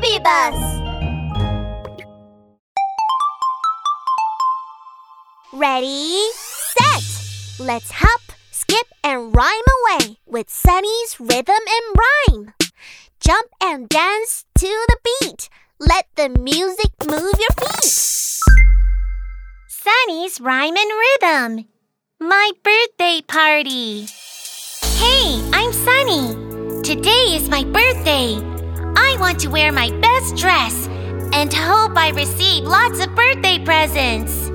Baby Bus. Ready, set. Let's hop, skip, and rhyme away with Sunny's Rhythm and Rhyme. Jump and dance to the beat. Let the music move your feet. Sunny's Rhyme and Rhythm. My birthday party. Hey, I'm Sunny. Today is my birthday. I want to wear my best dress and hope I receive lots of birthday presents.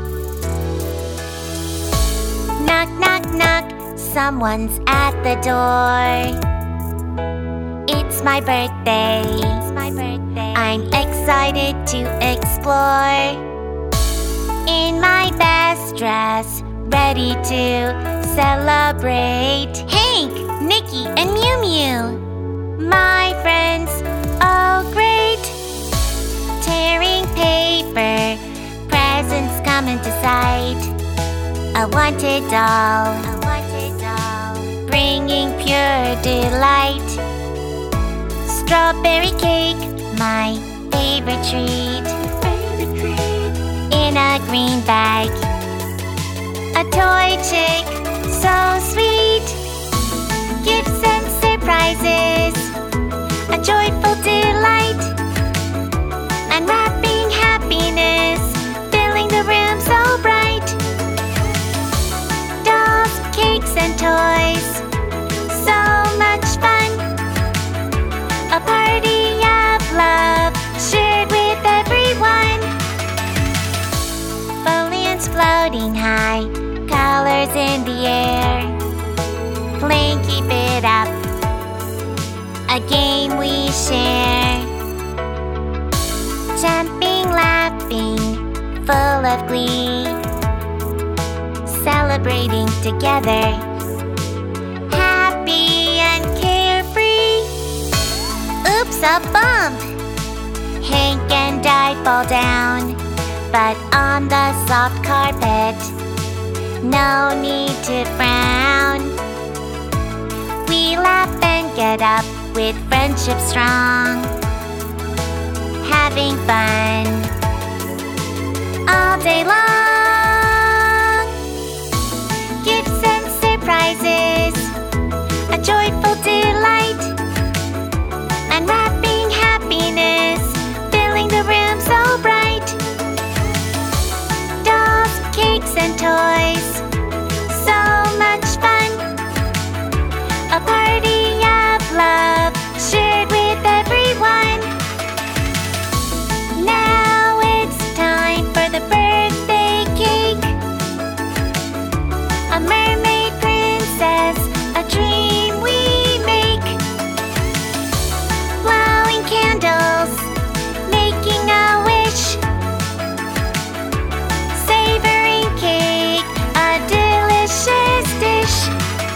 Knock, knock, knock. Someone's at the door. It's my birthday. I'm excited to explore. In my best dress, ready to celebrate. Hank, Nikki, and Mew Mew. My friends, oh great. Tearing paper, presents come into sight. A wanted doll, bringing pure delight. Strawberry cake, my favorite treat. In a green bag, a toy chick, so sweet. Gifts and surprises, a joyful delight. Unwrapping happiness, filling the room so bright. Dolls, cakes, and toys, so much fun. A party of love, shared with everyone. Balloons floating high, colors in the air. Playing keep it up, a game we share. Jumping, laughing, full of glee. Celebrating together, happy and carefree. Oops, a bump! Hank and I fall down, but on the soft carpet, no need to frown. We laugh and get up with friendship strong, having fun all day long. Gifts and surprises, a joyful delight. Unwrapping happiness, filling the room so bright. Dolls, cakes, and toys, so much fun. A party of love, shared with everyone. Now it's time for the birthday cake. A mermaid princess, a dream we make. Blowing candles, making a wish. Savoring cake, a delicious dish.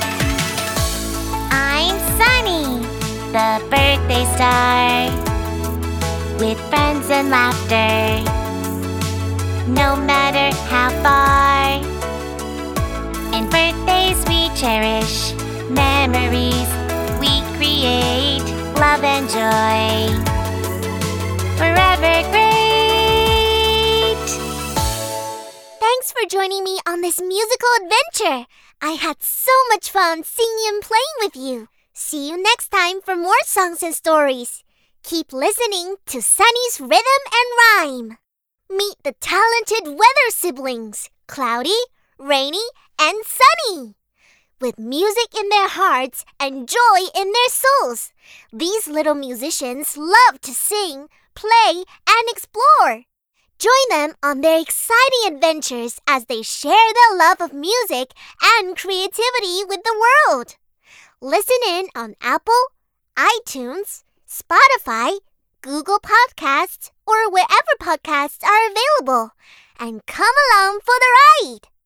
I'm Sunny, the birthday star, with friends and laughter, no matter how far. And birthdays we cherish, memories we create, love and joy, forever great. Thanks for joining me on this musical adventure. I had so much fun singing and playing with you. See you next time for more songs and stories. Keep listening to Sunny's Rhythm and Rhyme. Meet the talented weather siblings, Cloudy, Rainy, and Sunny. With music in their hearts and joy in their souls, these little musicians love to sing, play, and explore. Join them on their exciting adventures as they share their love of music and creativity with the world. Listen in on Apple, iTunes, Spotify, Google Podcasts, or wherever podcasts are available. And come along for the ride!